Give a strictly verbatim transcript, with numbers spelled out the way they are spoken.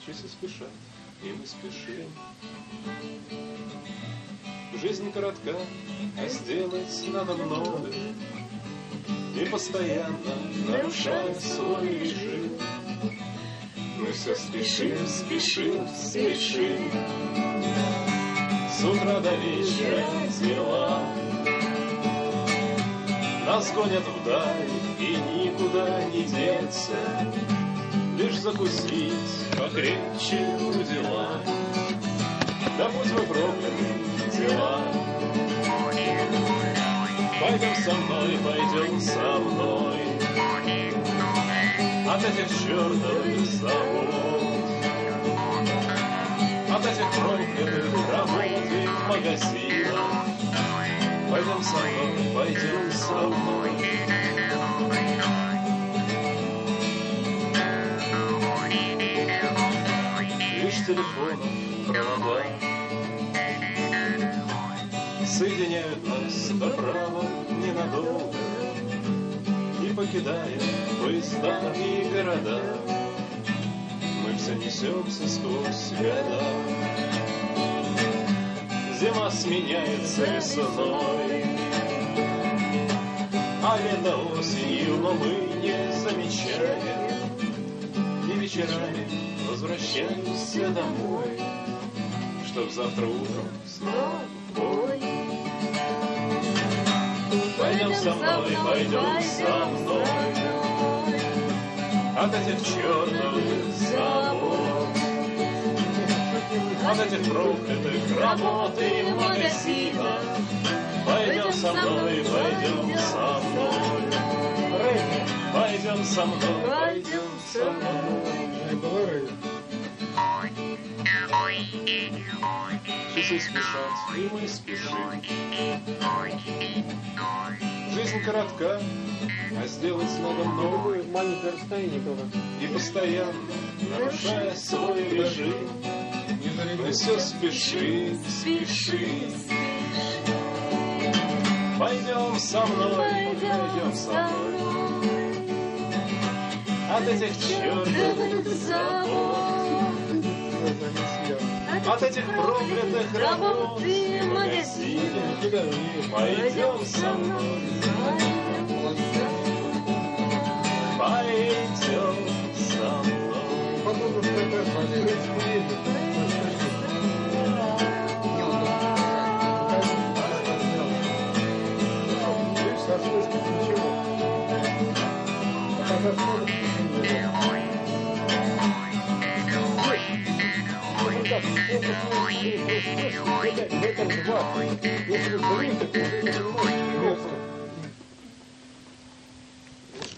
часы спешат, и мы спешим. Жизнь коротка, а сделать надо много, и постоянно нарушая свой режим. Мы все спешим, спешим, спешим. С утра до вечера дела нас гонят вдаль, и никуда не деться, лишь закусить покрепче у дела. Да будь вы прокляты, дела. Пойдем со мной, пойдем со мной от этих чертовых забот, от этих проклятых работ и магазинов. Пойдем со мной, пойдем со мной. Лишь телефонов провода соединяют нас направо ненадолго, и покидая поезда и города, мы все несемся сквозь года. Зима сменяется весной, а лето осенью, но мы не замечаем, и вечерами возвращаемся домой, чтоб завтра утром снова в бой. Пойдем со мной, пойдем со мной от этих чертовых забот, от этих проклятых работ и магазинов. Пойдем со мной, пойдем со мной, пойдем со мной, пойдем со мной. Часы спешат, и мы спешим. Жизнь коротка, а сделать надо много. Маленькое расстояние было. И постоянно, нарушая свой режим, мы все спешим, спешим. Пойдем со мной, пойдем со мной от этих чертовых забот, от этих проклятых работ и магазинов. Пойдем со мной, пойдем со мной. Подобно в этом два. Если вы говорите, то это